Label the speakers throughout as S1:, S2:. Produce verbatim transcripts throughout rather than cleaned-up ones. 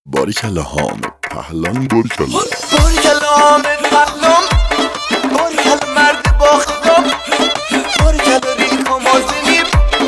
S1: باریکلا حامد پهلوان، باریکلا
S2: باریکلا حامد پهلوان، باریکلا مرد با خدام، باریکلا ریکا مازنی،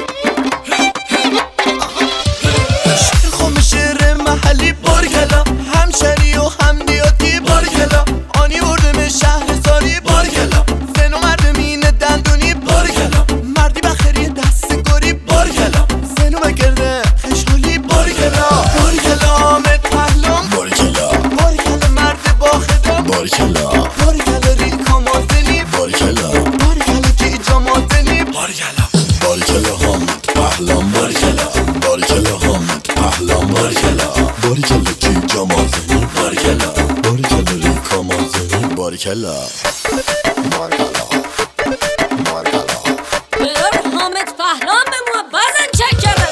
S2: شیر خم شیر محلی، باریکلا همشری و همدیاتی، باریکلا آنی بردم شهر ساری، باریکلا زن و مرد مینه دندونی، باریکلا مردی بخری دست گاری، باریکلا زن و بگرده خشحالی، باریکلا باریکلا حامد پهلوان،
S1: باریکلا
S2: باریکلا مرد با خدام،
S1: باریکلا
S2: باریکلا ریکا مازنی،
S1: باریکلا
S2: باریکلا جیجا مازنی،
S1: باریکلا باریکلا حامد پهلوان، باریکلا باریکلا حامد پهلوان، باریکلا باریکلا جیجا مازنی، باریکلا باریکلا ریکا مازنی، باریکلا باریکلا باریکلا
S3: بر حامد پهلوان به ما بزن چکره.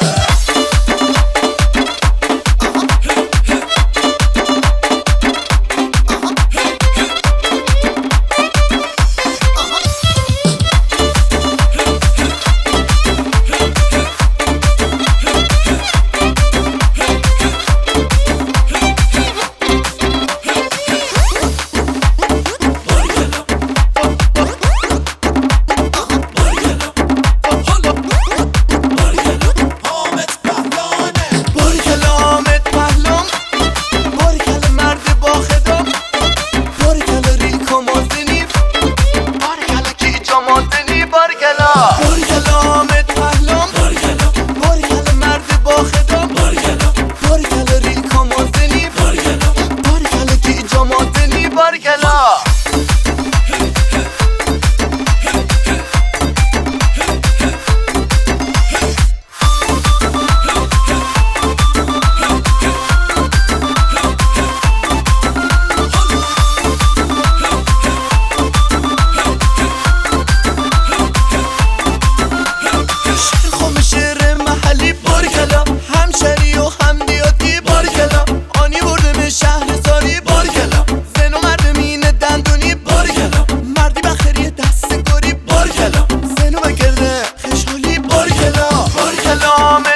S2: باریکلا حامد پهلوان، باریکلا مرد با خدام، باریکلا ریکا مازنی، باریکلا جیجا مازنی، باریکلا همشری و همدیاتی، باریکلا آنی بردم شهر ساری، باریکلا زن و مرد مینه دندونی، باریکلا مردی بخری دست گاری، باریکلا زن و بگرده خشحالی، باریکلا باریکلا